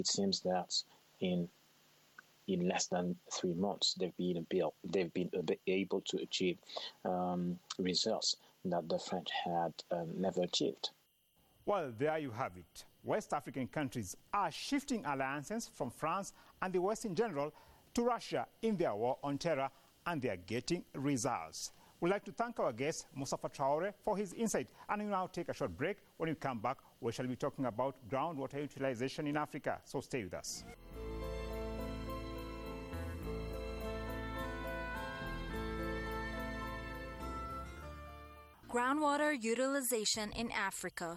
It seems that in less than 3 months, they've been able to achieve results that the French had never achieved. Well, there you have it. West African countries are shifting alliances from France and the West in general to Russia in their war on terror, and they are getting results. We'd like to thank our guest, Moustapha Traore, for his insight. And we'll now take a short break. When we come back, we shall be talking about groundwater utilization in Africa. So stay with us. Groundwater utilization in Africa.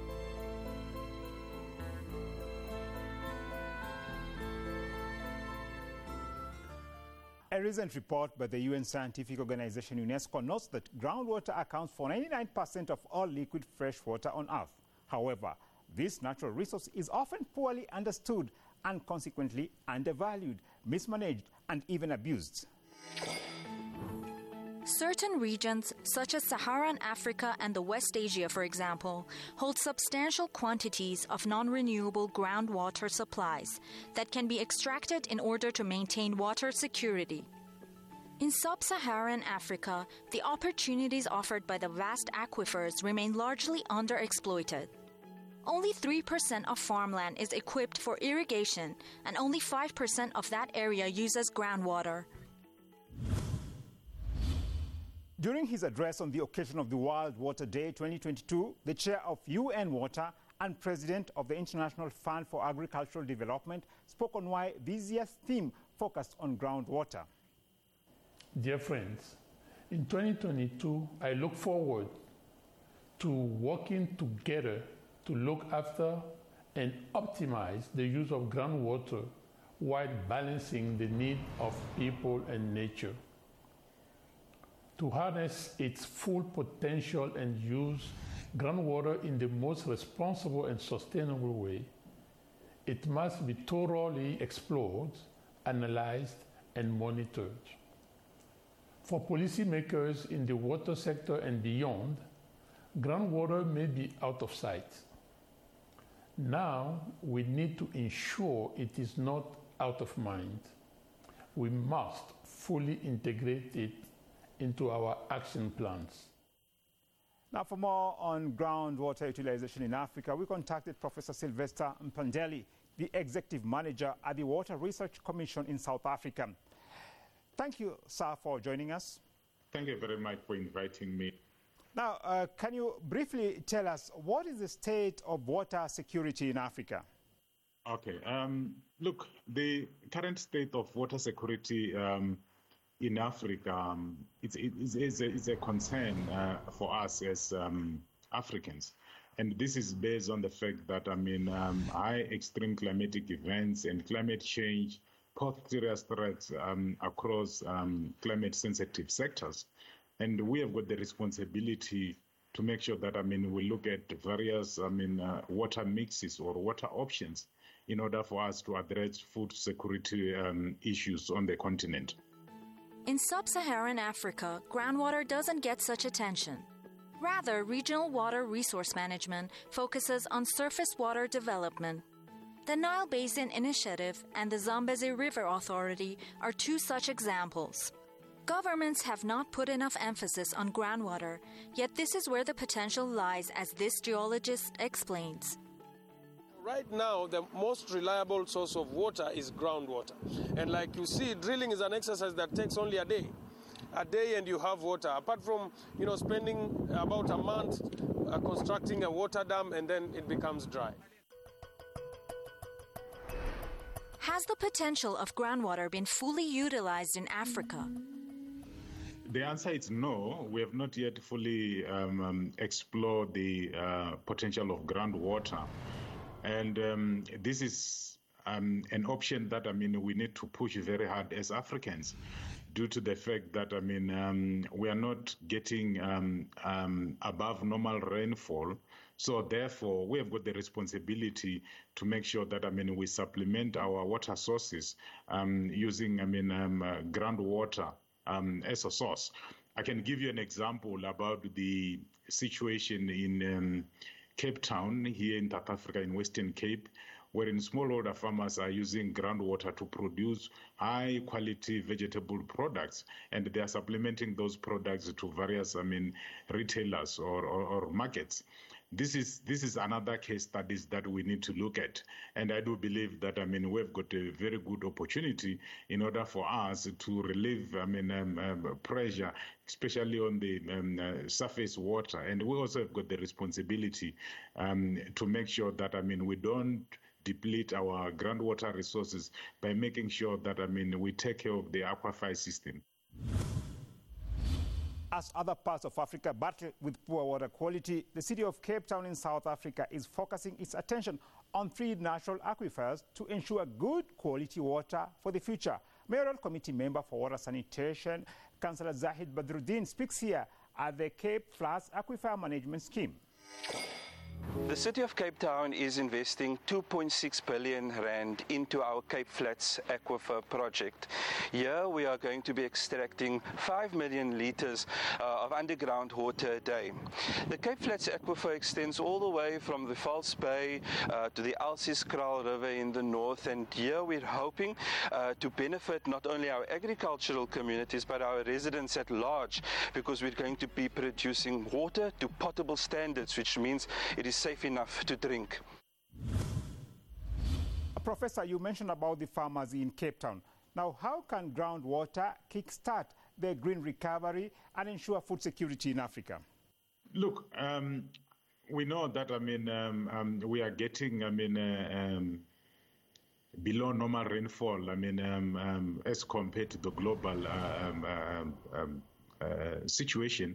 A recent report by the UN scientific organization UNESCO notes that groundwater accounts for 99% of all liquid fresh water on Earth. However, this natural resource is often poorly understood and consequently undervalued, mismanaged, and even abused. Certain regions, such as Saharan Africa and the West Asia, for example, hold substantial quantities of non-renewable groundwater supplies that can be extracted in order to maintain water security. In sub-Saharan Africa, the opportunities offered by the vast aquifers remain largely underexploited. Only 3% of farmland is equipped for irrigation, and only 5% of that area uses groundwater. During his address on the occasion of the World Water Day 2022, the chair of UN Water and president of the International Fund for Agricultural Development spoke on why this year's theme focused on groundwater. Dear friends, in 2022, I look forward to working together to look after and optimize the use of groundwater while balancing the needs of people and nature. To harness its full potential and use groundwater in the most responsible and sustainable way, it must be thoroughly explored, analyzed, and monitored. For policymakers in the water sector and beyond, groundwater may be out of sight. Now, we need to ensure it is not out of mind. We must fully integrate it into our action plans. Now, for more on groundwater utilization in Africa, we contacted Professor Sylvester Mpandeli, the executive manager at the Water Research Commission in South Africa. Thank you, sir, for joining us. Thank you very much for inviting me. Now, can you briefly tell us what is the state of water security in Africa? Okay. Look, the current state of water security in Africa is a concern for us as Africans. And this is based on the fact that, high extreme climatic events and climate change pose serious threats across climate-sensitive sectors. And we have got the responsibility to make sure that, we look at various, water mixes or water options in order for us to address food security issues on the continent. In sub-Saharan Africa, groundwater doesn't get such attention. Rather, regional water resource management focuses on surface water development. The Nile Basin Initiative and the Zambezi River Authority are two such examples. Governments have not put enough emphasis on groundwater, yet this is where the potential lies, as this geologist explains. Right now, the most reliable source of water is groundwater. And like you see, drilling is an exercise that takes only a day and you have water. Apart from, spending about a month constructing a water dam and then it becomes dry. Has the potential of groundwater been fully utilized in Africa? The answer is no. We have not yet fully explored the potential of groundwater. And this is an option that, we need to push very hard as Africans, due to the fact that, we are not getting above normal rainfall. So therefore, we have got the responsibility to make sure that, we supplement our water sources using, groundwater as a source. I can give you an example about the situation in Cape Town, here in South Africa, in Western Cape, wherein smallholder farmers are using groundwater to produce high-quality vegetable products, and they are supplementing those products to various, retailers or markets. This is another case studies that we need to look at, and I do believe that we've got a very good opportunity in order for us to relieve pressure, especially on the surface water, and we also have got the responsibility to make sure that we don't deplete our groundwater resources by making sure that we take care of the aquifer system. As other parts of Africa battle with poor water quality, the city of Cape Town in South Africa is focusing its attention on 3 natural aquifers to ensure good quality water for the future. Mayoral Committee member for Water Sanitation, Councillor Zahid Badruddin, speaks here at the Cape Flats Aquifer Management Scheme. The City of Cape Town is investing 2.6 billion rand into our Cape Flats Aquifer project. Here we are going to be extracting 5 million litres of underground water a day. The Cape Flats Aquifer extends all the way from the False Bay to the Elsieskraal River in the north, and here we're hoping to benefit not only our agricultural communities but our residents at large, because we're going to be producing water to potable standards, which means it is safe enough to drink. Professor, you mentioned about the farmers in Cape Town. Now, how can groundwater kickstart the green recovery and ensure food security in Africa? Look, we know that we are getting below normal rainfall. As compared to the global situation.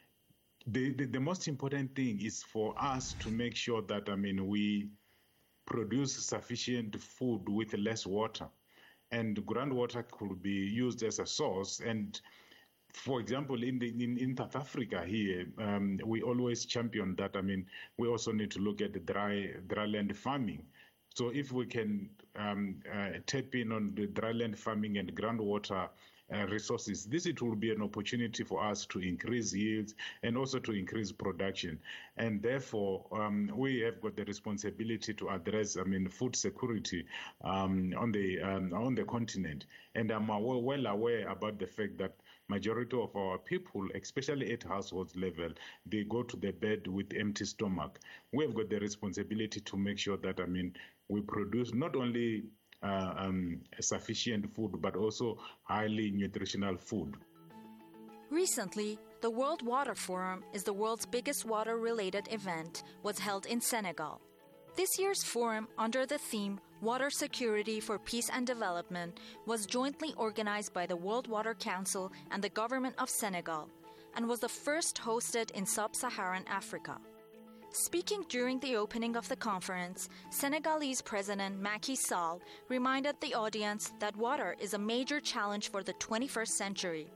The most important thing is for us to make sure that we produce sufficient food with less water, and groundwater could be used as a source. And for example, in South Africa here, we always champion that. We also need to look at the dryland farming. So if we can tap in on the dryland farming and groundwater resources, it will be an opportunity for us to increase yields and also to increase production. And therefore, we have got the responsibility to address, food security on the continent. And I'm well aware about the fact that majority of our people, especially at household level, they go to the bed with empty stomach. We have got the responsibility to make sure that, we produce not only sufficient food, but also highly nutritional food. Recently, the World Water Forum is the world's biggest water-related event, was held in Senegal. This year's forum, under the theme Water Security for Peace and Development, was jointly organized by the World Water Council and the government of Senegal, and was the first hosted in sub-Saharan Africa. Speaking during the opening of the conference, Senegalese President Macky Sall reminded the audience that water is a major challenge for the 21st century.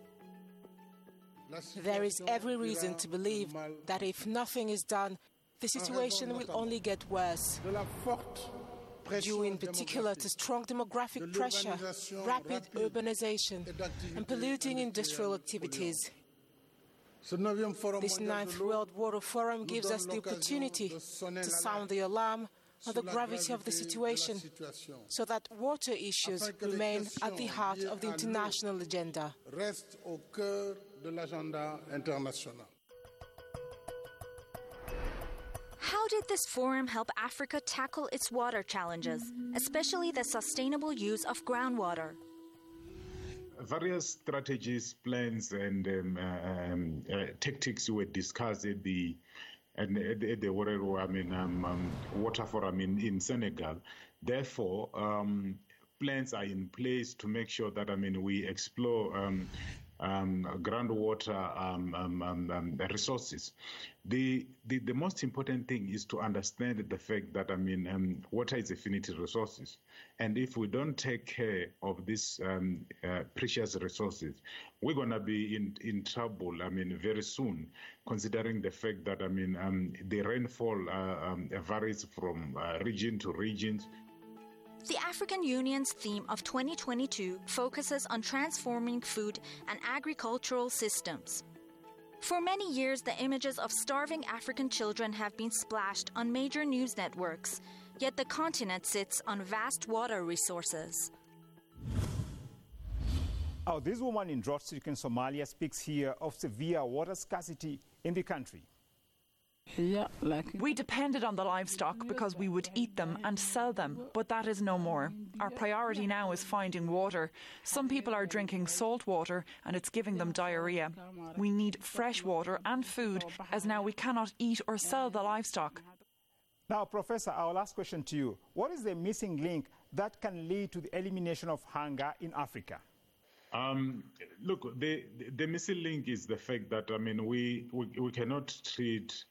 There is every reason to believe that if nothing is done, the situation will only get worse. Due in particular to strong demographic pressure, rapid urbanization, and polluting industrial activities. This 9th World Water Forum gives us the opportunity to sound the alarm on the gravity of the situation, so that water issues remain at the heart of the international agenda. How did this forum help Africa tackle its water challenges, especially the sustainable use of groundwater? Various strategies, plans, and tactics were discussed at the water forum in Senegal. Therefore, plans are in place to make sure that we explore groundwater resources. The most important thing is to understand the fact that water is a finite resources, and if we don't take care of these precious resources, we're gonna be in trouble. Very soon, considering the fact that the rainfall varies from region to region. The African Union's theme of 2022 focuses on transforming food and agricultural systems. For many years, the images of starving African children have been splashed on major news networks, Yet the continent sits on vast water resources. Oh, this woman in drought-stricken Somalia speaks here of severe water scarcity in the country. We depended on the livestock because we would eat them and sell them, but that is no more. Our priority now is finding water. Some people are drinking salt water and it's giving them diarrhea. We need fresh water and food, as now we cannot eat or sell the livestock. Now, Professor, our last question to you. What is the missing link that can lead to the elimination of hunger in Africa? Look, the missing link is the fact that, we cannot treat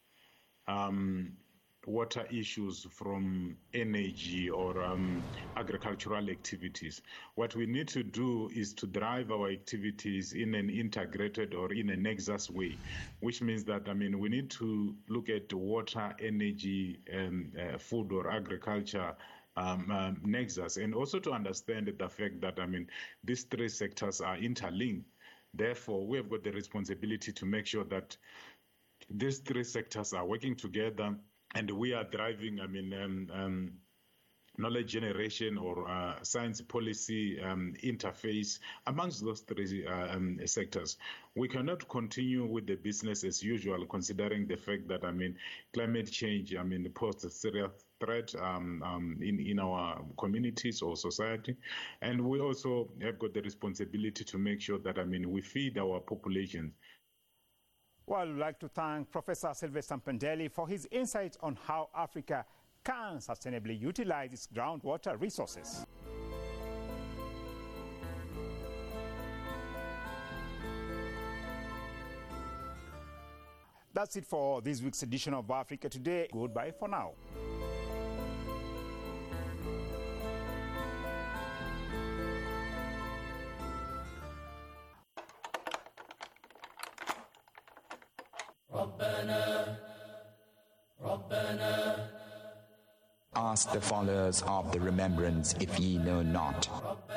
water issues from energy or agricultural activities. What we need to do is to drive our activities in an integrated or in a nexus way, which means that, we need to look at water, energy, food or agriculture nexus, and also to understand the fact that, these three sectors are interlinked. Therefore, we have got the responsibility to make sure that these three sectors are working together, and we are driving, knowledge generation or science policy interface amongst those three sectors. We cannot continue with the business as usual, considering the fact that, climate change, poses a serious threat in our communities or society. And we also have got the responsibility to make sure that, we feed our population. Well, I'd like to thank Professor Sylvester Mpendeli for his insights on how Africa can sustainably utilize its groundwater resources. That's it for this week's edition of Africa Today. Goodbye for now. Ask the followers of the remembrance if ye know not.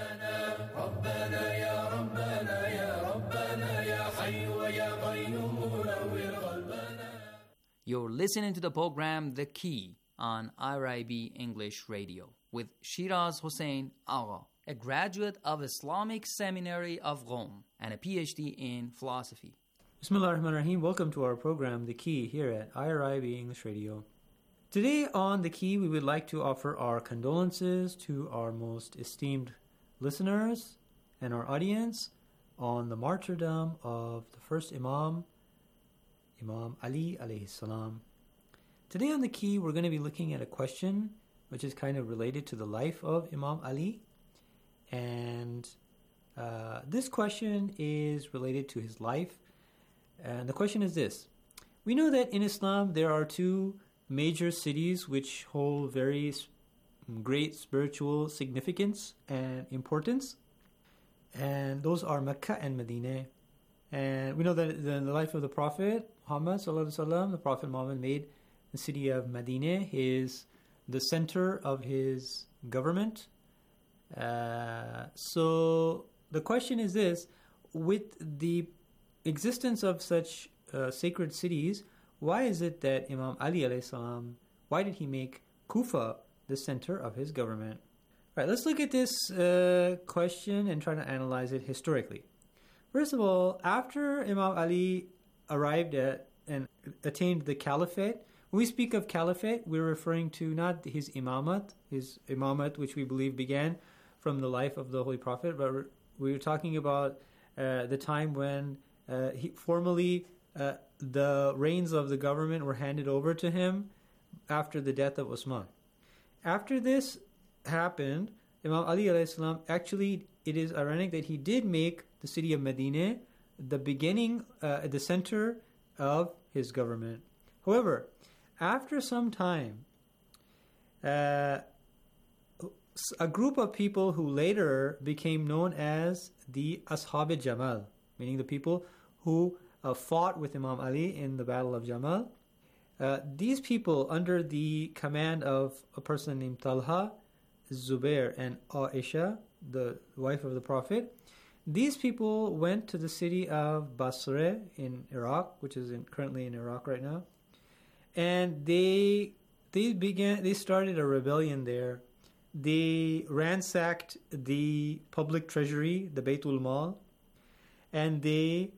You're listening to the program The Key on IRIB English Radio with Shiraz Hussain Agha, a graduate of Islamic Seminary of Rome and a PhD in philosophy. Bismillah ar-Rahman ar-Rahim. Welcome to our program The Key here at IRIB English Radio. Today on The Key, we would like to offer our condolences to our most esteemed listeners and our audience on the martyrdom of the first Imam, Imam Ali alayhi salam. Today on The Key, we're going to be looking at a question which is kind of related to the life of Imam Ali. And this question is related to his life. And the question is this. We know that in Islam there are two major cities which hold very great spiritual significance and importance, and those are Mecca and Medina. And we know that in the life of the Prophet Muhammad sallallahu alaihi wasallam, the Prophet Muhammad made the city of Medina the center of his government. So the question is this: with the existence of such sacred cities, why is it that Imam Ali alayhi salam, why did he make Kufa the center of his government? All right, let's look at this question and try to analyze it historically. First of all, after Imam Ali arrived at and attained the caliphate, when we speak of caliphate, we're referring to not his imamat which we believe began from the life of the Holy Prophet, but we're talking about the time when formally the reins of the government were handed over to him after the death of Uthman. After this happened, Imam Ali alayhi salam, actually it is ironic that he did make the city of Medina the beginning, the center of his government. However, after some time, a group of people who later became known as the Ashab al-Jamal, meaning the people who fought with Imam Ali in the Battle of Jamal. These people, under the command of a person named Talha, Zubair, and Aisha, the wife of the Prophet, these people went to the city of Basra in Iraq, which is currently in Iraq right now, and they they started a rebellion there. They ransacked the public treasury, the Baytul Mal, and they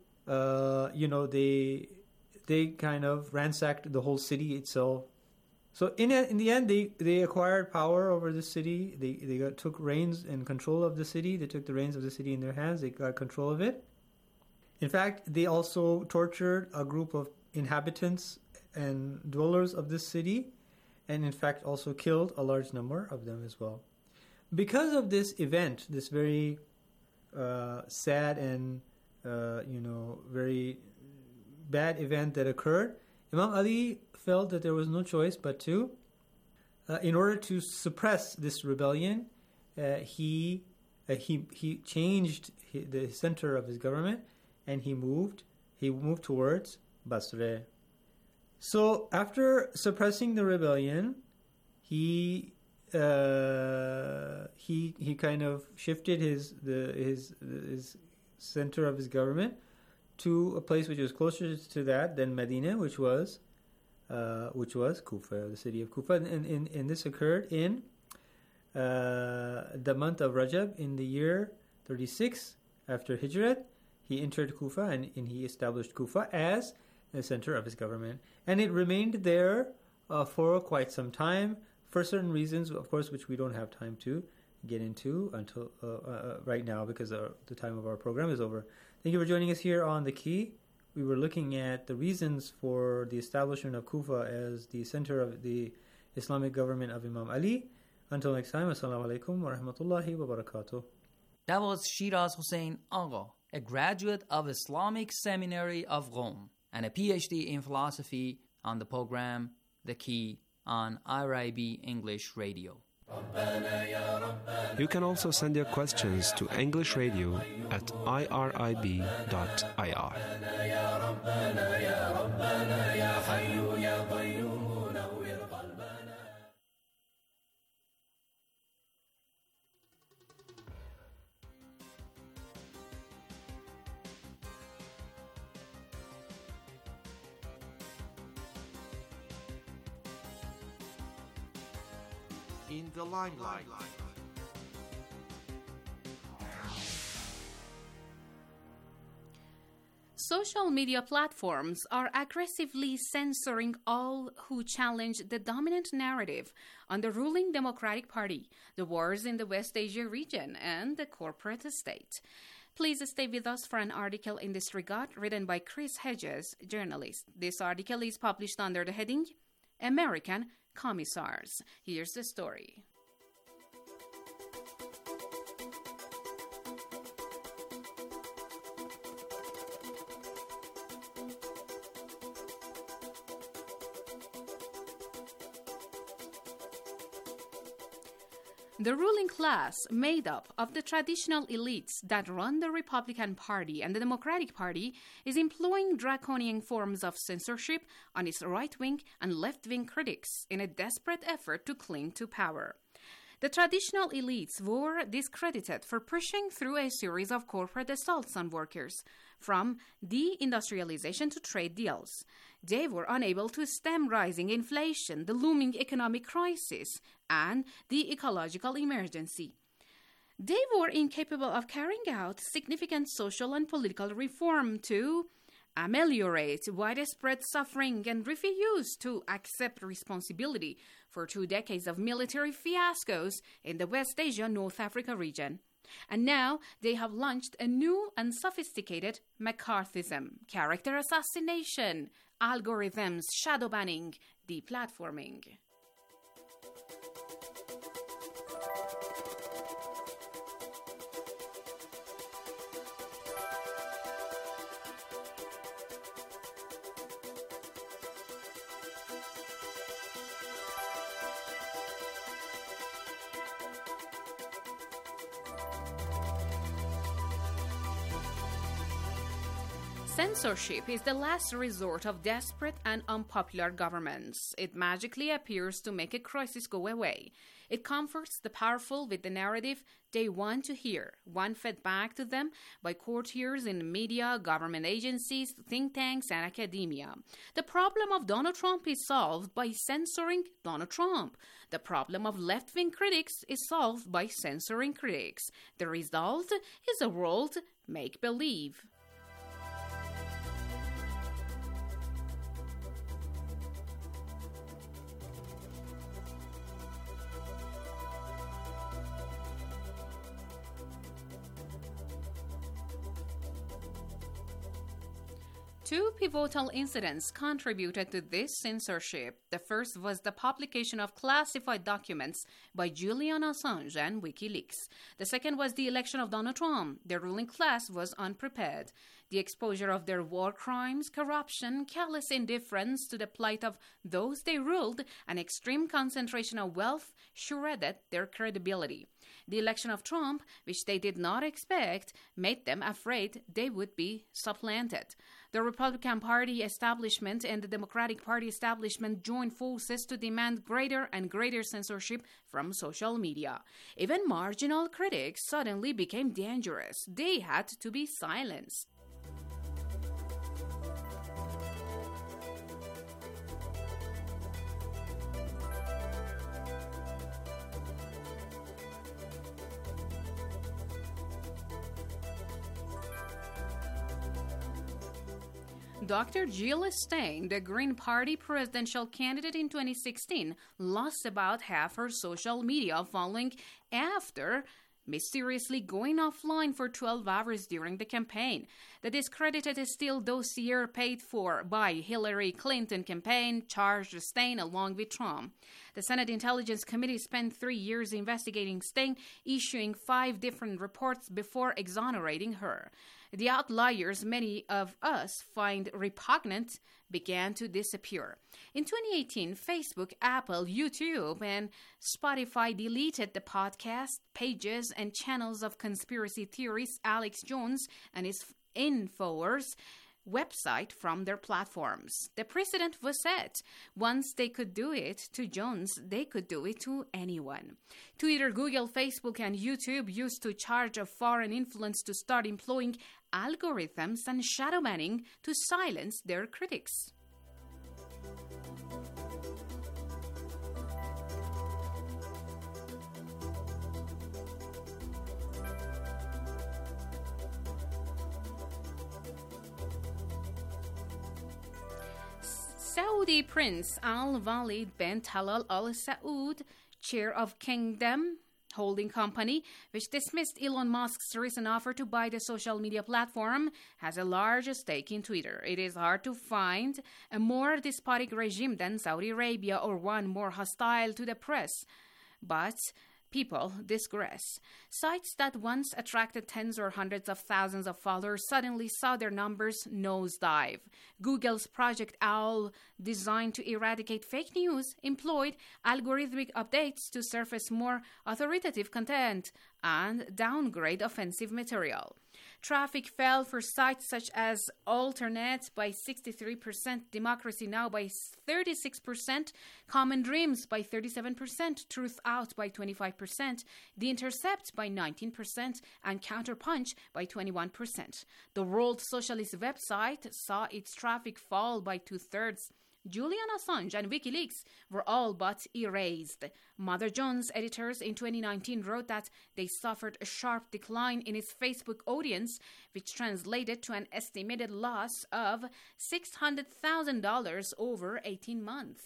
kind of ransacked the whole city itself. So in the end, they acquired power over the city. They took reins and control of the city. They took the reins of the city in their hands. They got control of it. In fact, they also tortured a group of inhabitants and dwellers of this city, and in fact also killed a large number of them as well. Because of this event, this very sad and very bad event that occurred, Imam Ali felt that there was no choice but to, in order to suppress this rebellion, he changed the center of his government, and he moved towards Basra. So after suppressing the rebellion, he kind of shifted his center of his government to a place which was closer to that than Medina, which was Kufa, the city of Kufa, and this occurred in the month of Rajab in the year 36 after Hijrat. He entered Kufa and he established Kufa as the center of his government, and it remained there for quite some time for certain reasons, of course, which we don't have time to get into until right now because the time of our program is over. Thank you for joining us here on The Key. We were looking at the reasons for the establishment of Kufa as the center of the Islamic government of Imam Ali. Until next time, Assalamu alaikum wa rahmatullahi wa barakatuh. That was Shiraz Hussain Agha, a graduate of Islamic Seminary of Rome and a PhD in philosophy, on the program The Key on IRIB English Radio. You can also send your questions to English Radio at irib.ir. In the limelight. Social media platforms are aggressively censoring all who challenge the dominant narrative on the ruling Democratic Party, the wars in the West Asia region, and the corporate state. Please stay with us for an article in this regard written by Chris Hedges, journalist. This article is published under the heading American Commissars. Here's the story. The ruling class, made up of the traditional elites that run the Republican Party and the Democratic Party, is employing draconian forms of censorship on its right-wing and left-wing critics in a desperate effort to cling to power. The traditional elites were discredited for pushing through a series of corporate assaults on workers, from deindustrialization to trade deals. They were unable to stem rising inflation, the looming economic crisis, and the ecological emergency. They were incapable of carrying out significant social and political reform to ameliorate widespread suffering and refused to accept responsibility for 2 decades of military fiascos in the West Asia North Africa region. And now they have launched a new and sophisticated McCarthyism, character assassination, algorithms, shadow banning, deplatforming. Censorship is the last resort of desperate and unpopular governments. It magically appears to make a crisis go away. It comforts the powerful with the narrative they want to hear, one fed back to them by courtiers in media, government agencies, think tanks, and academia. The problem of Donald Trump is solved by censoring Donald Trump. The problem of left-wing critics is solved by censoring critics. The result is a world make-believe. Two pivotal incidents contributed to this censorship. The first was the publication of classified documents by Julian Assange and WikiLeaks. The second was the election of Donald Trump. The ruling class was unprepared. The exposure of their war crimes, corruption, callous indifference to the plight of those they ruled, and extreme concentration of wealth shredded their credibility. The election of Trump, which they did not expect, made them afraid they would be supplanted. The Republican Party establishment and the Democratic Party establishment joined forces to demand greater and greater censorship from social media. Even marginal critics suddenly became dangerous. They had to be silenced. Dr. Jill Stein, the Green Party presidential candidate in 2016, lost about half her social media following after mysteriously going offline for 12 hours during the campaign. The discredited Steele dossier paid for by Hillary Clinton campaign charged Stein along with Trump. The Senate Intelligence Committee spent 3 years investigating Stein, issuing 5 different reports before exonerating her. The outliers many of us find repugnant began to disappear. In 2018, Facebook, Apple, YouTube, and Spotify deleted the podcast, pages, and channels of conspiracy theorist Alex Jones and his InfoWars website from their platforms. The precedent was set. Once they could do it to Jones, they could do it to anyone. Twitter, Google, Facebook, and YouTube used to charge a foreign influence to start employing algorithms and shadow banning to silence their critics. Saudi Prince Al-Walid bin Talal Al Saud, chair of Kingdom Holding Company, which dismissed Elon Musk's recent offer to buy the social media platform, has a large stake in Twitter. It is hard to find a more despotic regime than Saudi Arabia or one more hostile to the press. But people digress. Sites that once attracted tens or hundreds of thousands of followers suddenly saw their numbers nosedive. Google's Project Owl, designed to eradicate fake news, employed algorithmic updates to surface more authoritative content and downgrade offensive material. Traffic fell for sites such as Alternet by 63%, Democracy Now! By 36%, Common Dreams by 37%, Truth Out by 25%, The Intercept by 19%, and Counterpunch by 21%. The World Socialist website saw its traffic fall by 2/3. Julian Assange and WikiLeaks were all but erased. Mother Jones editors in 2019 wrote that they suffered a sharp decline in its Facebook audience, which translated to an estimated loss of $600,000 over 18 months.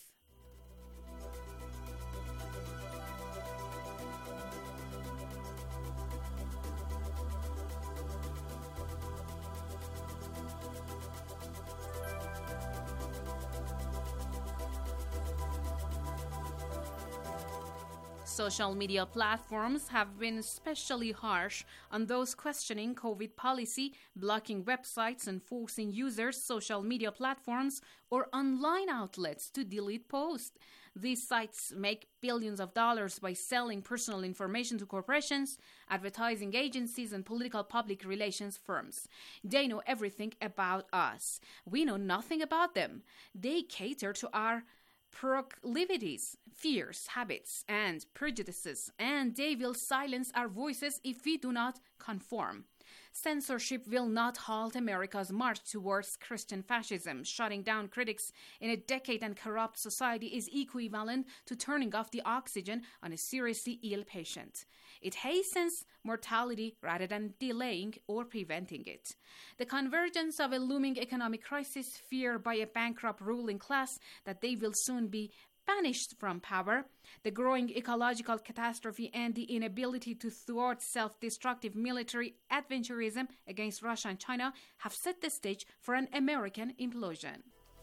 Social media platforms have been especially harsh on those questioning COVID policy, blocking websites and forcing users, social media platforms, or online outlets to delete posts. These sites make billions of dollars by selling personal information to corporations, advertising agencies, and political public relations firms. They know everything about us. We know nothing about them. They cater to our proclivities, fears, habits, and prejudices, and they will silence our voices if we do not conform. Censorship will not halt America's march towards Christian fascism. Shutting down critics in a decayed and corrupt society is equivalent to turning off the oxygen on a seriously ill patient. It hastens mortality rather than delaying or preventing it. The convergence of a looming economic crisis, feared by a bankrupt ruling class that they will soon be banished from power, the growing ecological catastrophe, and the inability to thwart self-destructive military adventurism against Russia and China have set the stage for an American implosion.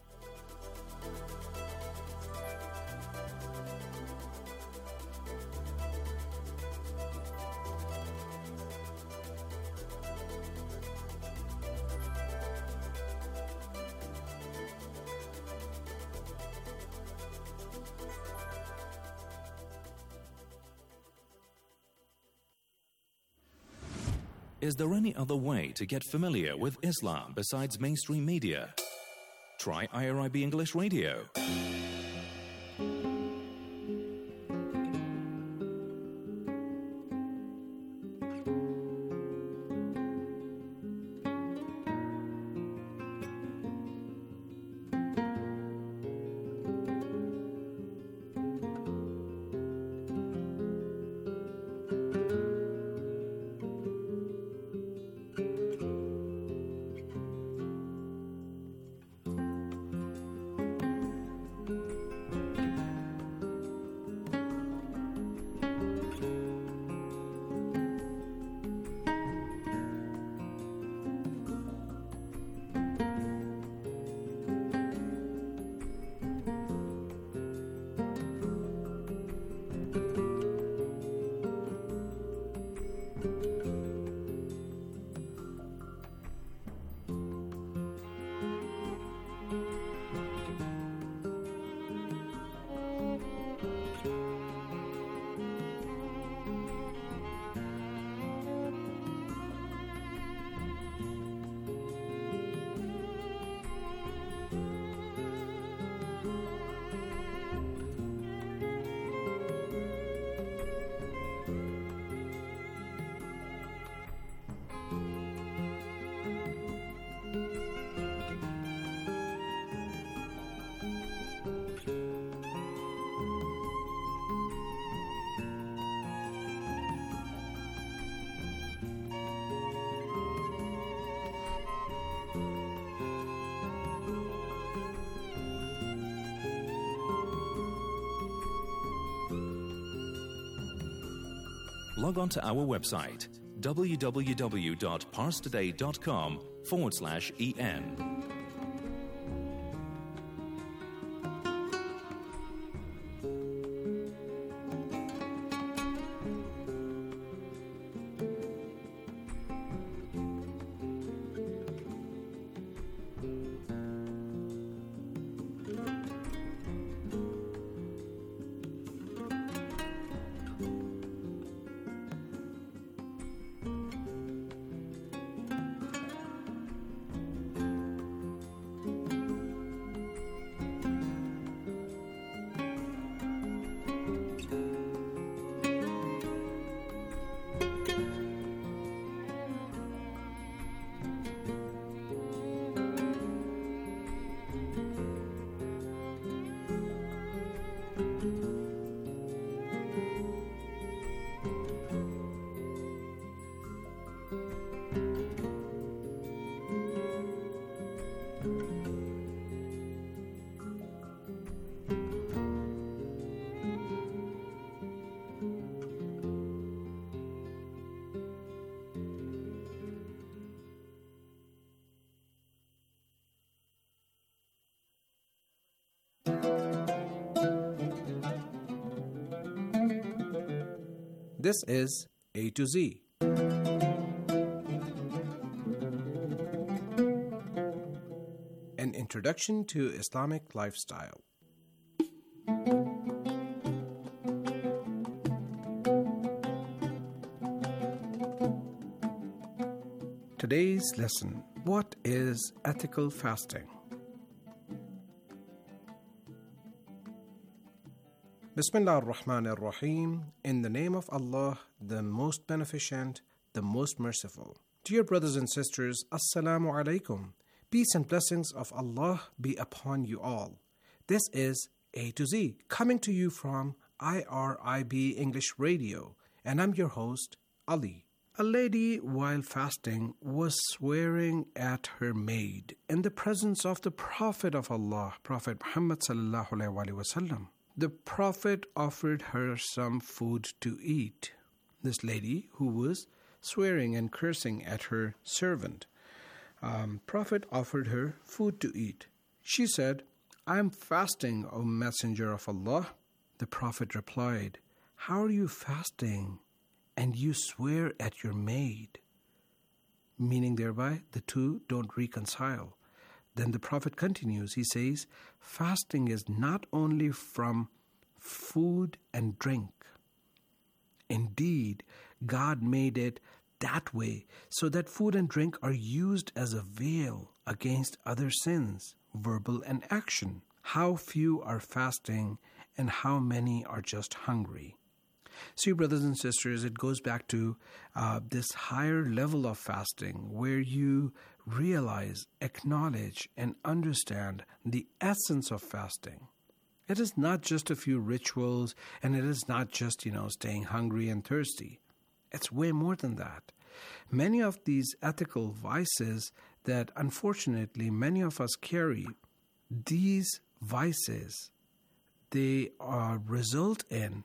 Is there any other way to get familiar with Islam besides mainstream media? Try IRIB English Radio. Log on to our website, www.parstoday.com/en. This is A to Z. An introduction to Islamic lifestyle. today's lesson. What is ethical fasting? Bismillah ar-Rahman ar-Rahim. In the name of Allah, the most beneficent, the most merciful. Dear brothers and sisters, Assalamu alaikum. Peace and blessings of Allah be upon you all. This is A to Z, coming to you from IRIB English Radio, and I'm your host, Ali. A lady, while fasting, was swearing at her maid in the presence of the Prophet of Allah, Prophet Muhammad sallallahu alaihi wasallam. The Prophet offered her some food to eat. This lady, who was swearing and cursing at her servant, Prophet offered her food to eat. She said, "I am fasting, O Messenger of Allah." The Prophet replied, "How are you fasting and you swear at your maid?" Meaning thereby, the two don't reconcile. Then the Prophet continues, he says, fasting is not only from food and drink. Indeed, God made it that way so that food and drink are used as a veil against other sins, verbal and action. How few are fasting and how many are just hungry. See, brothers and sisters, it goes back to this higher level of fasting where you realize, acknowledge, and understand the essence of fasting. It is not just a few rituals, and it is not just, staying hungry and thirsty. It's way more than that. Many of these ethical vices that unfortunately many of us carry, these vices, they result in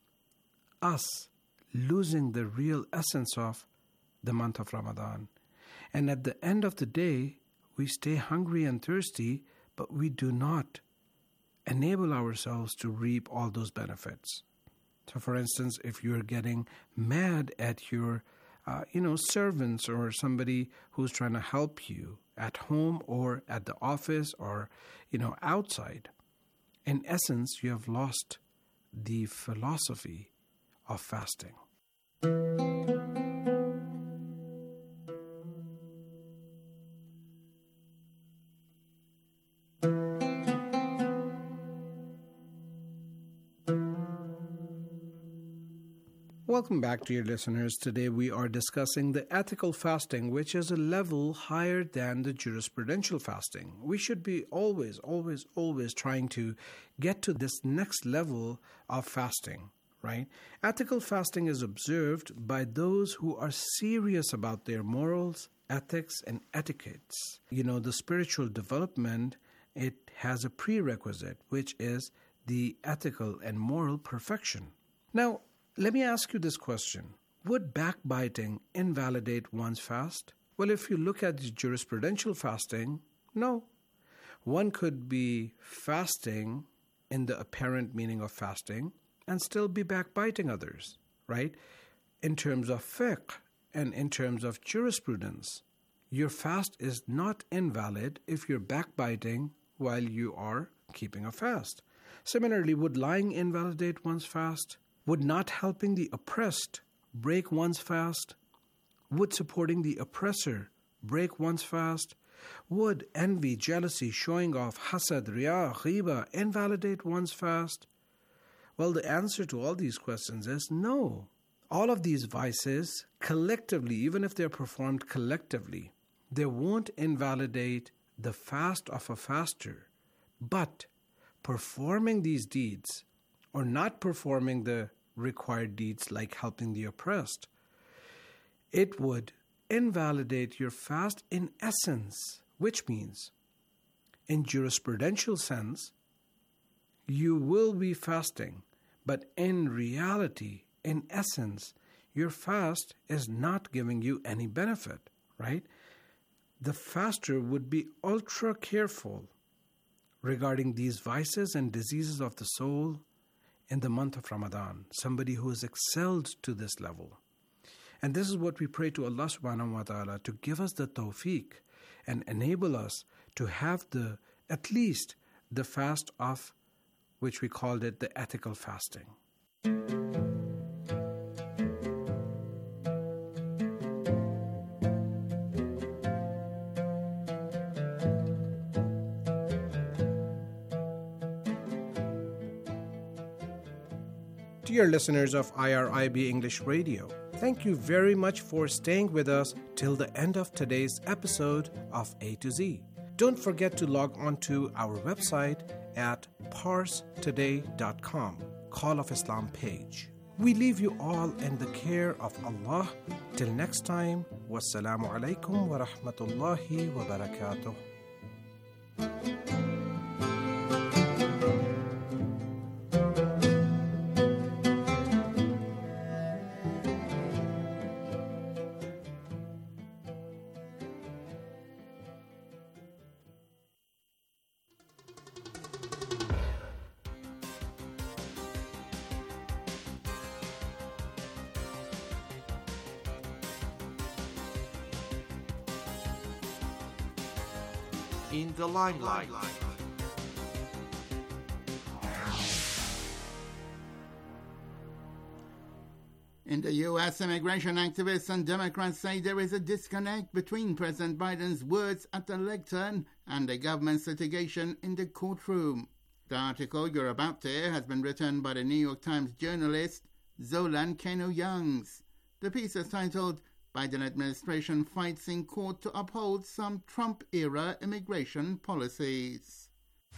us losing the real essence of the month of Ramadan. And at the end of the day, we stay hungry and thirsty, but we do not enable ourselves to reap all those benefits. So for instance, if you're getting mad at your servants or somebody who's trying to help you at home or at the office or, outside, in essence, you have lost the philosophy of fasting. Welcome back, dear listeners. Today we are discussing the ethical fasting, which is a level higher than the jurisprudential fasting. We should be always trying to get to this next level of fasting, right? Ethical fasting is observed by those who are serious about their morals, ethics, and etiquettes. The spiritual development, it has a prerequisite, which is the ethical and moral perfection. Now, let me ask you this question. Would backbiting invalidate one's fast? Well, if you look at the jurisprudential fasting, no. One could be fasting in the apparent meaning of fasting and still be backbiting others, right? In terms of fiqh and in terms of jurisprudence, your fast is not invalid if you're backbiting while you are keeping a fast. Similarly, would lying invalidate one's fast? Would not helping the oppressed break one's fast? Would supporting the oppressor break one's fast? Would envy, jealousy, showing off, hasad, riya, ghiba invalidate one's fast? Well, the answer to all these questions is no. All of these vices, collectively, even if they're performed collectively, they won't invalidate the fast of a faster. But performing these deeds, or not performing the required deeds like helping the oppressed, it would invalidate your fast in essence, which means, in jurisprudential sense, you will be fasting, but in reality, in essence, your fast is not giving you any benefit, right? The faster would be ultra careful regarding these vices and diseases of the soul in the month of Ramadan, somebody who has excelled to this level. And this is what we pray to Allah subhanahu wa ta'ala to give us the tawfiq and enable us to have at least the fast of which we called it the ethical fasting. Dear listeners of IRIB English Radio, thank you very much for staying with us till the end of today's episode of A to Z. Don't forget to log on to our website at parstoday.com, Call of Islam page. We leave you all in the care of Allah. Till next time, wassalamu alaikum wa rahmatullahi wa barakatuh. In the limelight. In the U.S., immigration activists and Democrats say there is a disconnect between President Biden's words at the lectern and the government's litigation in the courtroom. The article you're about to hear has been written by the New York Times journalist Zolan Keno-Youngs. The piece is titled Biden administration fights in court to uphold some Trump-era immigration policies.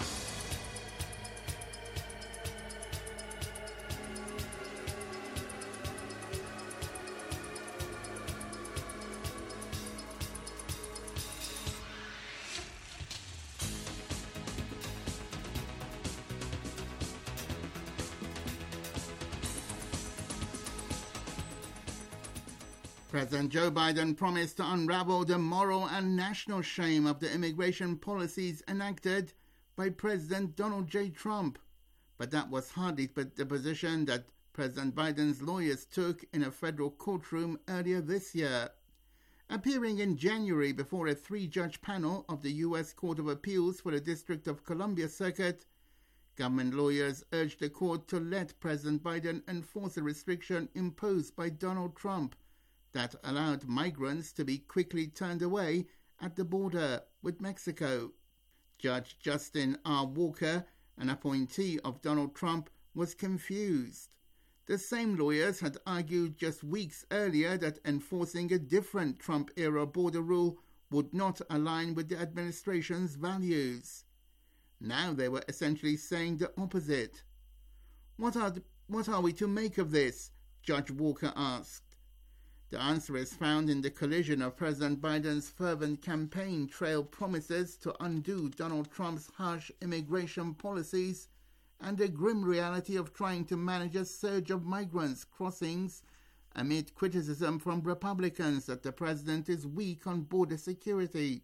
President Joe Biden promised to unravel the moral and national shame of the immigration policies enacted by President Donald J. Trump. But that was hardly the position that President Biden's lawyers took in a federal courtroom earlier this year. Appearing in January before a 3-judge panel of the U.S. Court of Appeals for the District of Columbia Circuit, government lawyers urged the court to let President Biden enforce a restriction imposed by Donald Trump that allowed migrants to be quickly turned away at the border with Mexico. Judge Justin R. Walker, an appointee of Donald Trump, was confused. The same lawyers had argued just weeks earlier that enforcing a different Trump-era border rule would not align with the administration's values. Now they were essentially saying the opposite. What are we to make of this? Judge Walker asked. The answer is found in the collision of President Biden's fervent campaign trail promises to undo Donald Trump's harsh immigration policies and the grim reality of trying to manage a surge of migrants crossings amid criticism from Republicans that the president is weak on border security.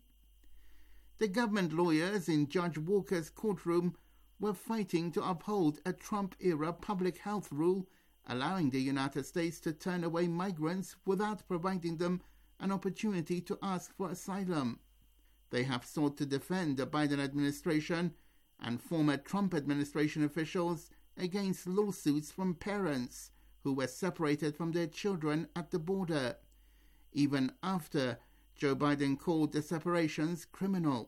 The government lawyers in Judge Walker's courtroom were fighting to uphold a Trump-era public health rule allowing the United States to turn away migrants without providing them an opportunity to ask for asylum. They have sought to defend the Biden administration and former Trump administration officials against lawsuits from parents who were separated from their children at the border, even after Joe Biden called the separations criminal.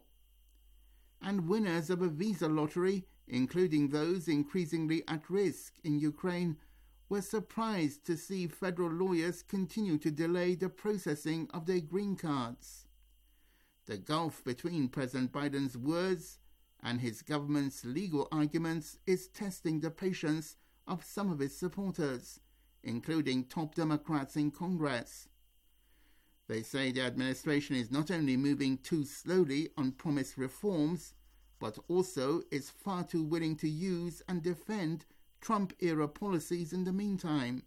And winners of a visa lottery, including those increasingly at risk in Ukraine, were surprised to see federal lawyers continue to delay the processing of their green cards. The gulf between President Biden's words and his government's legal arguments is testing the patience of some of his supporters, including top Democrats in Congress. They say the administration is not only moving too slowly on promised reforms, but also is far too willing to use and defend Trump-era policies in the meantime.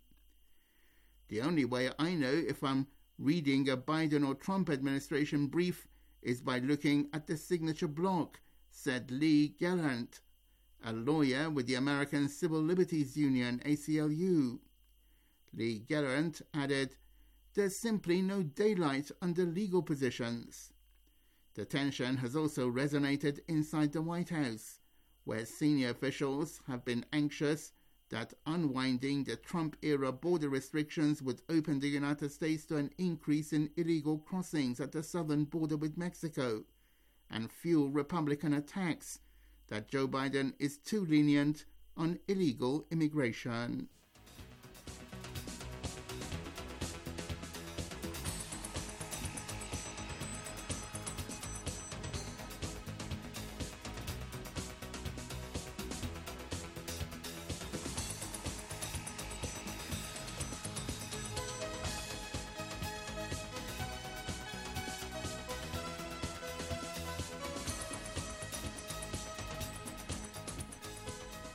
The only way I know if I'm reading a Biden or Trump administration brief is by looking at the signature block, said Lee Gallant, a lawyer with the American Civil Liberties Union, ACLU. Lee Gallant added, "There's simply no daylight on the legal positions." The tension has also resonated inside the White House, where senior officials have been anxious that unwinding the Trump-era border restrictions would open the United States to an increase in illegal crossings at the southern border with Mexico and fuel Republican attacks that Joe Biden is too lenient on illegal immigration.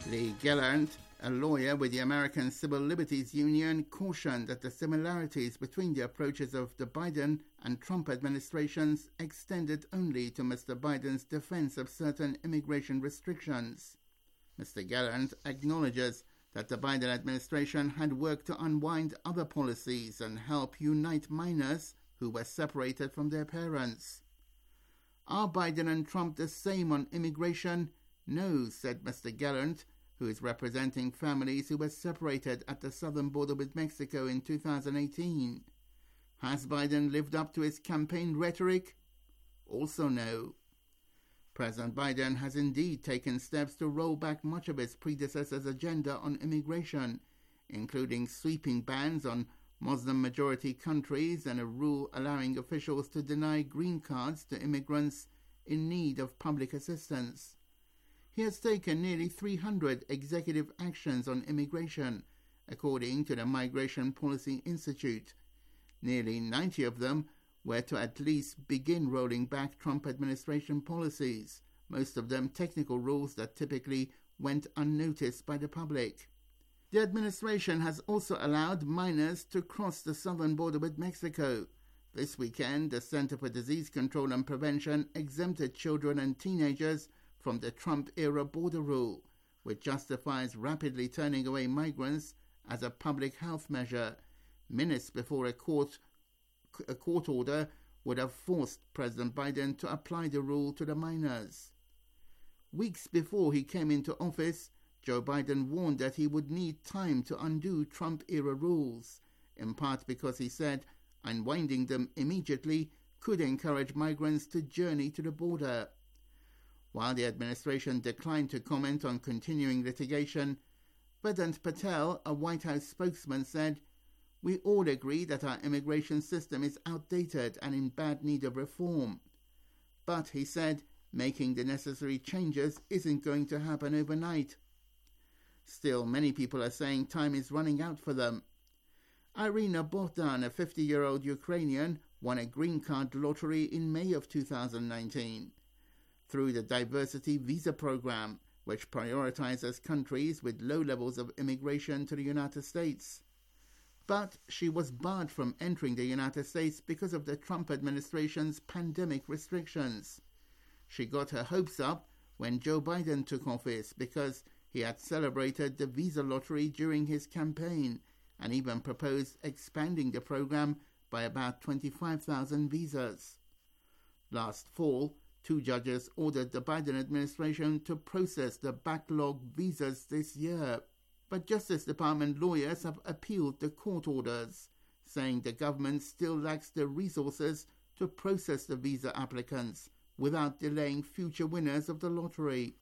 Lee Gellant, a lawyer with the American Civil Liberties Union, cautioned that the similarities between the approaches of the Biden and Trump administrations extended only to Mr. Biden's defense of certain immigration restrictions. Mr. Gellant acknowledges that the Biden administration had worked to unwind other policies and help unite minors who were separated from their parents. Are Biden and Trump the same on immigration? No, said Mr. Gellant, who is representing families who were separated at the southern border with Mexico in 2018. Has Biden lived up to his campaign rhetoric? Also no. President Biden has indeed taken steps to roll back much of his predecessor's agenda on immigration, including sweeping bans on Muslim-majority countries and a rule allowing officials to deny green cards to immigrants in need of public assistance. He has taken nearly 300 executive actions on immigration, according to the Migration Policy Institute. Nearly 90 of them were to at least begin rolling back Trump administration policies, most of them technical rules that typically went unnoticed by the public. The administration has also allowed minors to cross the southern border with Mexico. This weekend, the Center for Disease Control and Prevention exempted children and teenagers from the Trump-era border rule, which justifies rapidly turning away migrants as a public health measure, minutes before a court order would have forced President Biden to apply the rule to the minors. Weeks before he came into office, Joe Biden warned that he would need time to undo Trump-era rules, in part because he said unwinding them immediately could encourage migrants to journey to the border. While the administration declined to comment on continuing litigation, Vedant Patel, a White House spokesman, said, "We all agree that our immigration system is outdated and in bad need of reform. But," he said, "making the necessary changes isn't going to happen overnight." Still, many people are saying time is running out for them. Irina Bohdan, a 50-year-old Ukrainian, won a green card lottery in May of 2019. Through the Diversity Visa Program, which prioritizes countries with low levels of immigration to the United States. But she was barred from entering the United States because of the Trump administration's pandemic restrictions. She got her hopes up when Joe Biden took office because he had celebrated the visa lottery during his campaign and even proposed expanding the program by about 25,000 visas. Last fall, 2 judges ordered the Biden administration to process the backlog visas this year. But Justice Department lawyers have appealed the court orders, saying the government still lacks the resources to process the visa applicants without delaying future winners of the lottery.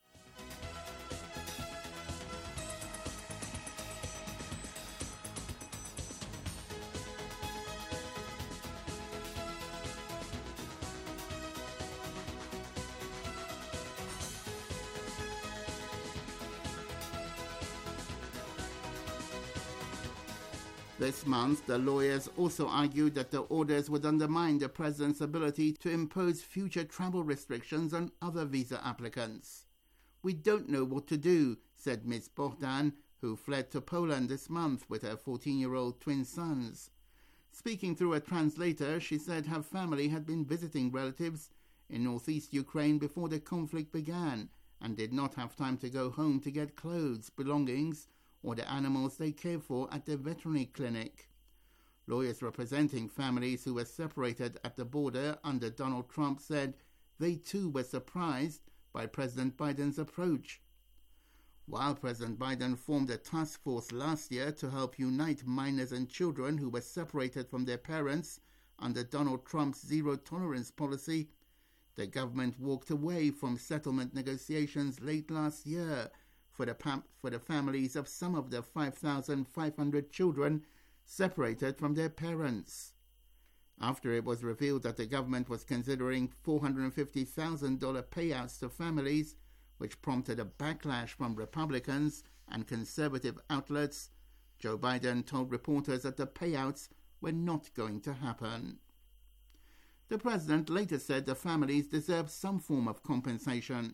This month, the lawyers also argued that the orders would undermine the president's ability to impose future travel restrictions on other visa applicants. "We don't know what to do," said Ms. Bohdan, who fled to Poland this month with her 14-year-old twin sons. Speaking through a translator, she said her family had been visiting relatives in northeast Ukraine before the conflict began and did not have time to go home to get clothes, belongings, or the animals they care for at the veterinary clinic. Lawyers representing families who were separated at the border under Donald Trump said they too were surprised by President Biden's approach. While President Biden formed a task force last year to help unite minors and children who were separated from their parents under Donald Trump's zero-tolerance policy, the government walked away from settlement negotiations late last year for the families of some of the 5,500 children separated from their parents. After it was revealed that the government was considering $450,000 payouts to families, which prompted a backlash from Republicans and conservative outlets, Joe Biden told reporters that the payouts were not going to happen. The president later said the families deserve some form of compensation,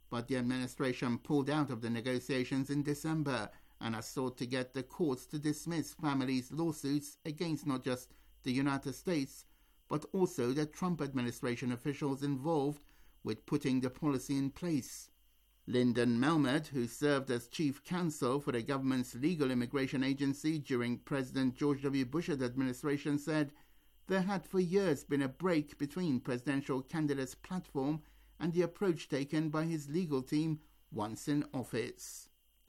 but the administration pulled out of the negotiations in December and has sought to get the courts to dismiss families' lawsuits against not just the United States, but also the Trump administration officials involved with putting the policy in place. Lyndon Melmet, who served as chief counsel for the government's legal immigration agency during President George W. Bush's administration, said there had for years been a break between presidential candidates' platform and the approach taken by his legal team once in office.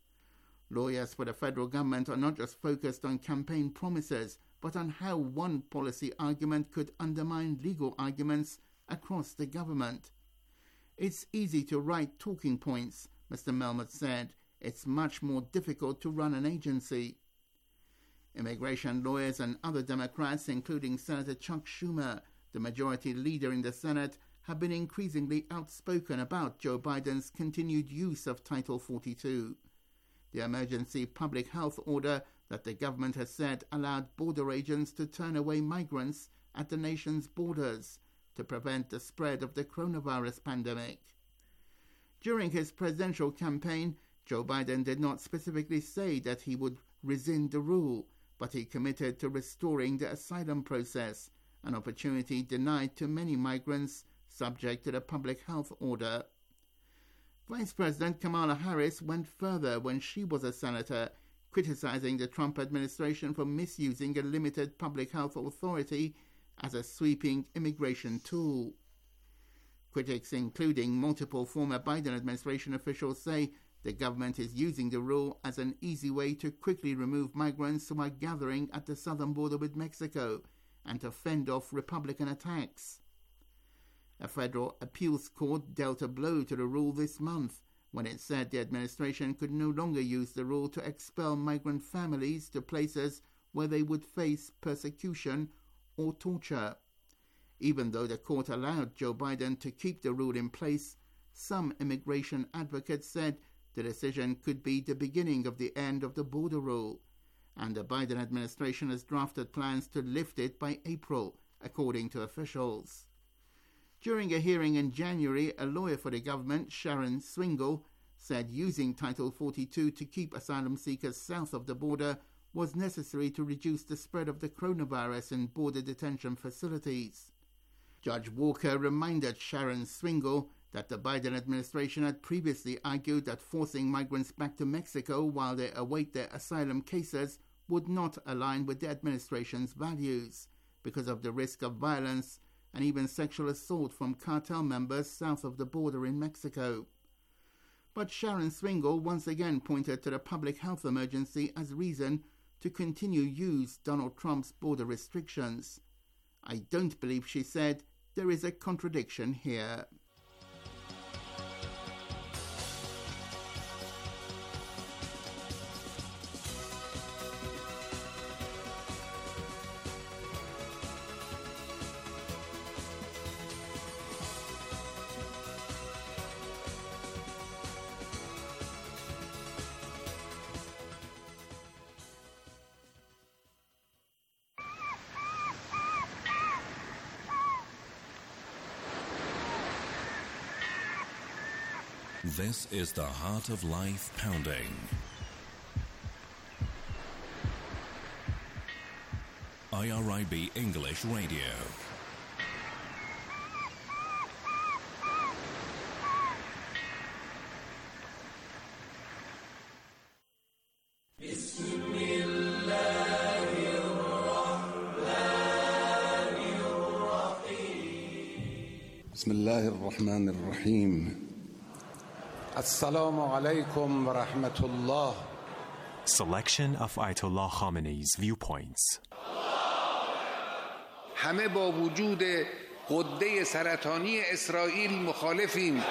Lawyers for the federal government are not just focused on campaign promises, but on how one policy argument could undermine legal arguments across the government. It's easy to write talking points, Mr. Melmet said. It's much more difficult to run an agency. Immigration lawyers and other Democrats, including Senator Chuck Schumer, the majority leader in the Senate, have been increasingly outspoken about Joe Biden's continued use of Title 42. The emergency public health order that the government has said allowed border agents to turn away migrants at the nation's borders to prevent the spread of the coronavirus pandemic. During his presidential campaign, Joe Biden did not specifically say that he would rescind the rule, but he committed to restoring the asylum process, an opportunity denied to many migrants subject to the public health order. Vice President Kamala Harris went further when she was a senator, criticizing the Trump administration for misusing a limited public health authority as a sweeping immigration tool. Critics, including multiple former Biden administration officials, say the government is using the rule as an easy way to quickly remove migrants who are gathering at the southern border with Mexico and to fend off Republican attacks. A federal appeals court dealt a blow to the rule this month when it said the administration could no longer use the rule to expel migrant families to places where they would face persecution or torture. Even though the court allowed Joe Biden to keep the rule in place, some immigration advocates said the decision could be the beginning of the end of the border rule, and the Biden administration has drafted plans to lift it by April, according to officials. During a hearing in January, a lawyer for the government, Sharon Swingle, said using Title 42 to keep asylum seekers south of the border was necessary to reduce the spread of the coronavirus in border detention facilities. Judge Walker reminded Sharon Swingle that the Biden administration had previously argued that forcing migrants back to Mexico while they await their asylum cases would not align with the administration's values because of the risk of violence and even sexual assault from cartel members south of the border in Mexico. But Sharon Swingle once again pointed to the public health emergency as reason to continue use Donald Trump's border restrictions. I don't believe, she said, there is a contradiction here. This is the Heart of Life Pounding. IRIB English Radio. بسم الله الرحمن الرحيم السلام عليكم ورحمة الله. Selection of Ayatollah Khamenei's viewpoints. همه با وجود غده سرطانی اسرائیل مخالفیم.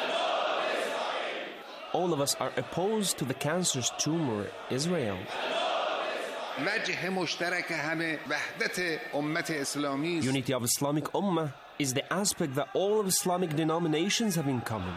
All of us are opposed to the cancerous tumor Israel. وجه مشترک همه وحدت امت اسلامی. Unity of Islamic Ummah is the aspect that all of Islamic denominations have in common.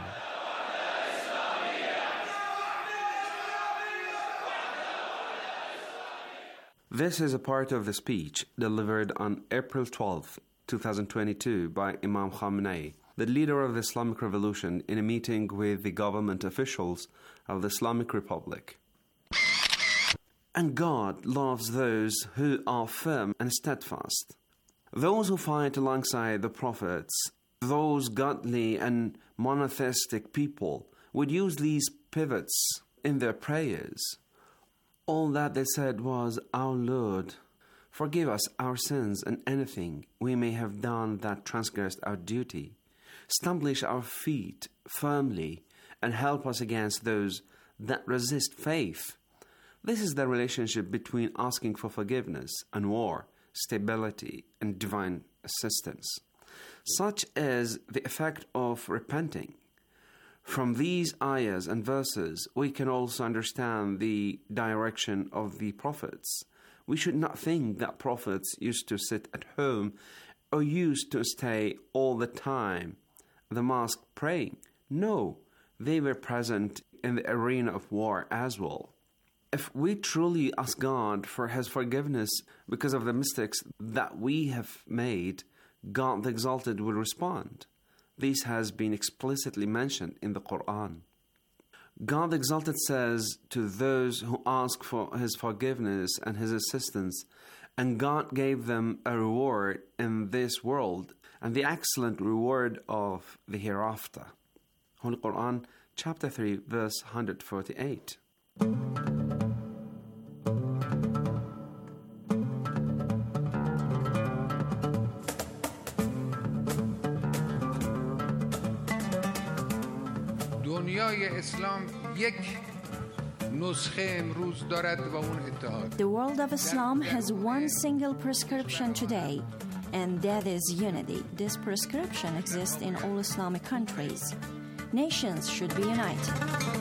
This is a part of the speech delivered on April 12th 2022, by Imam Khamenei, the leader of the Islamic Revolution, in a meeting with the government officials of the Islamic Republic. And God loves those who are firm and steadfast. Those who fight alongside the prophets, those godly and monotheistic people, would use these pivots in their prayers. All that they said was, "Our Lord, forgive us our sins and anything we may have done that transgressed our duty. Establish our feet firmly and help us against those that resist faith." This is the relationship between asking for forgiveness and war, stability, and divine assistance. Such is the effect of repenting. From these ayahs and verses, we can also understand the direction of the prophets. We should not think that prophets used to sit at home or used to stay all the time at the mosque praying. No, they were present in the arena of war as well. If we truly ask God for His forgiveness because of the mistakes that we have made, God the Exalted will respond. This has been explicitly mentioned in the Quran. God the Exalted says to those who ask for His forgiveness and His assistance, and God gave them a reward in this world and the excellent reward of the hereafter. Holy Quran, chapter 3, verse 148. The world of Islam has one single prescription today, and that is unity. This prescription exists in all Islamic countries. Nations should be united.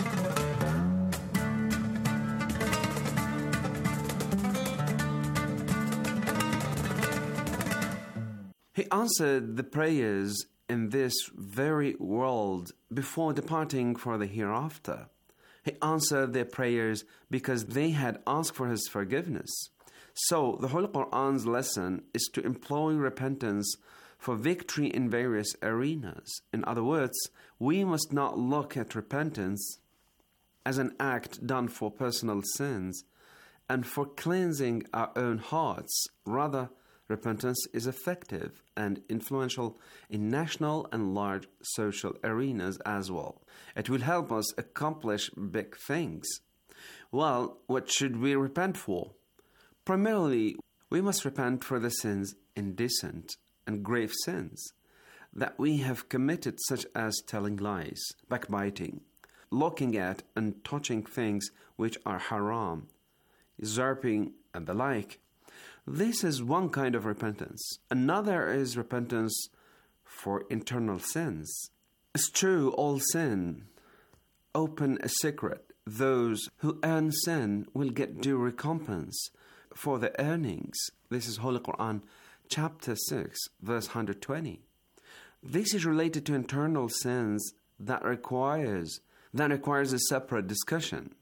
He answered the prayers in this very world before departing for the hereafter. He answered their prayers because they had asked for His forgiveness. So, the Holy Quran's lesson is to employ repentance for victory in various arenas. In other words, we must not look at repentance as an act done for personal sins and for cleansing our own hearts. Rather, repentance is effective and influential in national and large social arenas as well. It will help us accomplish big things. Well, what should we repent for? Primarily, we must repent for the sins, indecent and grave sins, that we have committed, such as telling lies, backbiting, looking at and touching things which are haram, usurping, and the like. This is one kind of repentance. Another is repentance for internal sins. It's true, all sin. Open a secret. Those who earn sin will get due recompense for the earnings. This is Holy Quran, chapter 6, verse 120. This is related to internal sins that requires a separate discussion.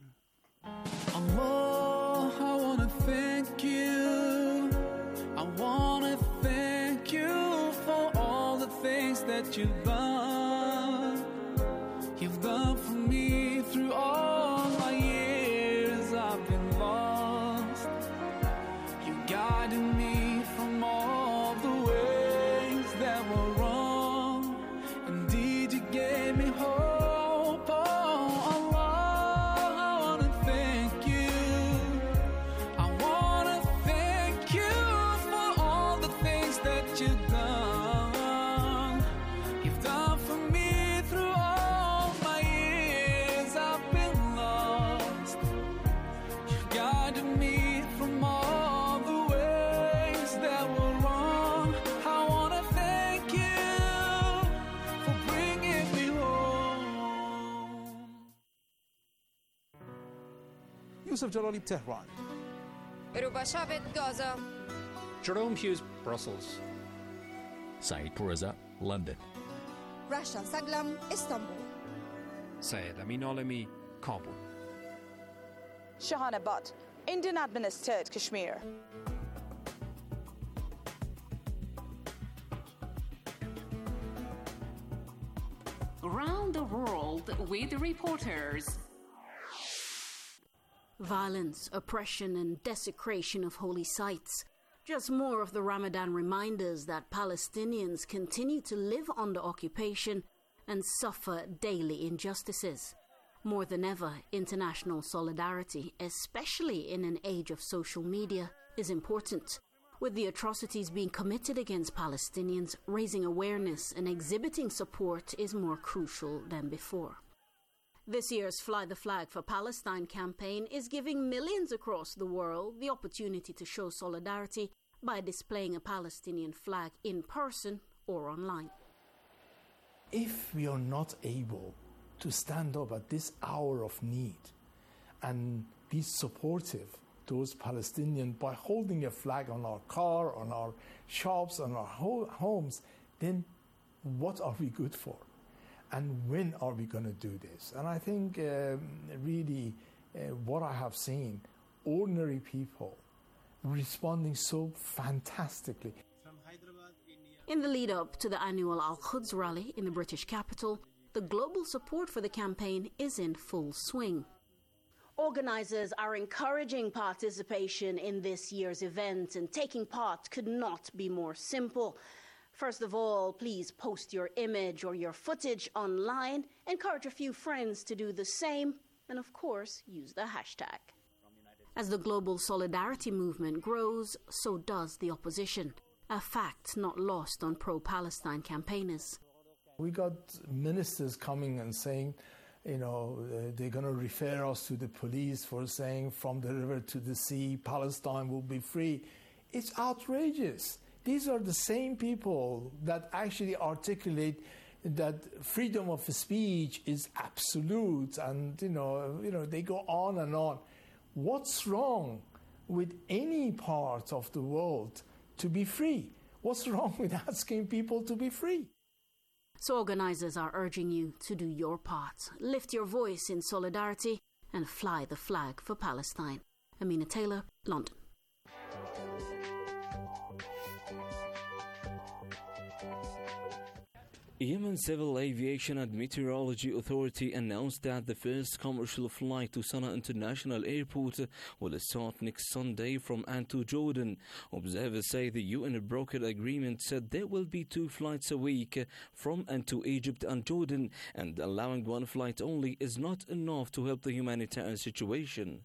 Allah, I want to thank you. I want to thank you for all the things that you've done. You've done for me through all my years I've been lost. You guided me from all the ways that were wrong. Indeed, you gave me hope. Oh, Allah, I want to thank you. I want to thank you for all the things that you've done. You've done for me through all my years I've been lost. You guided me from all the ways that were wrong. I want to thank you for bringing me home. Yusuf Jalali, Tehran. Rubashavit, Gaza. Jerome Hughes, Brussels. Saeed Pourreza, London. Rasha Saglam, Istanbul. Syed Amin Alami, Kabul. Shahana Butt, Indian administered Kashmir. around the world with reporters. Violence, oppression, and desecration of holy sites. Just more of the Ramadan reminders that Palestinians continue to live under occupation and suffer daily injustices. More than ever, international solidarity, especially in an age of social media, is important. With the atrocities being committed against Palestinians, raising awareness and exhibiting support is more crucial than before. This year's Fly the Flag for Palestine campaign is giving millions across the world the opportunity to show solidarity by displaying a Palestinian flag in person or online. If we are not able to stand up at this hour of need and be supportive to those Palestinians by holding a flag on our car, on our shops, on our homes, then what are we good for? And when are we going to do this? And I think really what I have seen, ordinary people responding so fantastically. In the lead-up to the annual Al-Quds rally in the British capital, the global support for the campaign is in full swing. Organizers are encouraging participation in this year's event, and taking part could not be more simple. First of all, please post your image or your footage online, encourage a few friends to do the same, and of course, use the hashtag. As the global solidarity movement grows, so does the opposition, a fact not lost on pro-Palestine campaigners. We got ministers coming and saying, they're going to refer us to the police for saying from the river to the sea, Palestine will be free. It's outrageous. These are the same people that actually articulate that freedom of speech is absolute, and they go on and on. What's wrong with any part of the world to be free? What's wrong with asking people to be free? So organizers are urging you to do your part, lift your voice in solidarity, and fly the flag for Palestine. Amina Taylor, London. Yemen Civil Aviation and Meteorology Authority announced that the first commercial flight to Sana'a International Airport will start next Sunday from and to Jordan. Observers say the UN brokered agreement said there will be 2 flights a week from and to Egypt and Jordan, and allowing 1 flight only is not enough to help the humanitarian situation.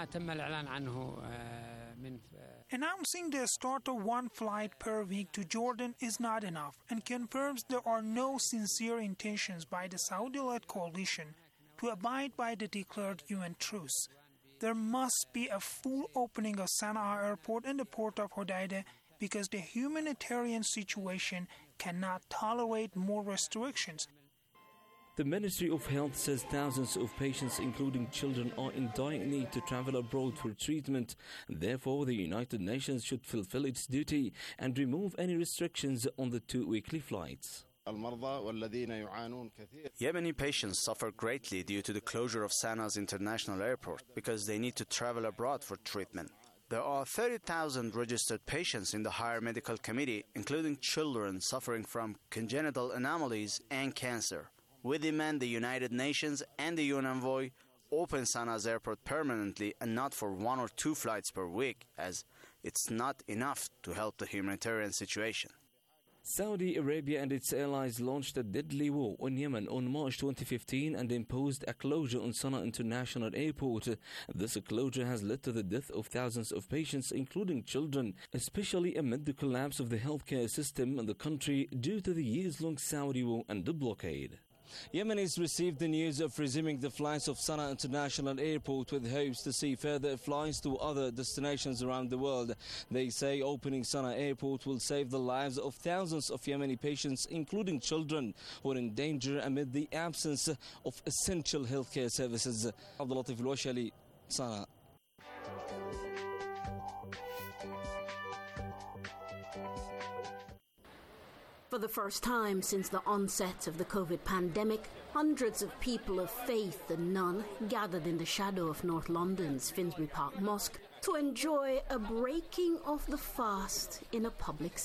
Announcing the start of 1 flight per week to Jordan is not enough, and confirms there are no sincere intentions by the Saudi-led coalition to abide by the declared UN truce. There must be a full opening of Sana'a Airport and the port of Hodeidah, because the humanitarian situation cannot tolerate more restrictions. The Ministry of Health says thousands of patients, including children, are in dire need to travel abroad for treatment. Therefore, the United Nations should fulfill its duty and remove any restrictions on the 2 weekly flights. Yemeni patients suffer greatly due to the closure of Sana'a's international airport because they need to travel abroad for treatment. There are 30,000 registered patients in the Higher Medical Committee, including children suffering from congenital anomalies and cancer. We demand the United Nations and the UN envoy open Sana'a's airport permanently and not for 1 or 2 flights per week, as it's not enough to help the humanitarian situation. Saudi Arabia and its allies launched a deadly war on Yemen on March 2015 and imposed a closure on Sana'a International Airport. This closure has led to the death of thousands of patients, including children, especially amid the collapse of the healthcare system in the country due to the years-long Saudi war and the blockade. Yemenis received the news of resuming the flights of Sana'a International Airport with hopes to see further flights to other destinations around the world. They say opening Sana'a Airport will save the lives of thousands of Yemeni patients, including children, who are in danger amid the absence of essential healthcare services. Abdul Latif Al-Washali, Sana'a. For the first time since the onset of the COVID pandemic, hundreds of people of faith and none gathered in the shadow of North London's Finsbury Park Mosque to enjoy a breaking of the fast in a public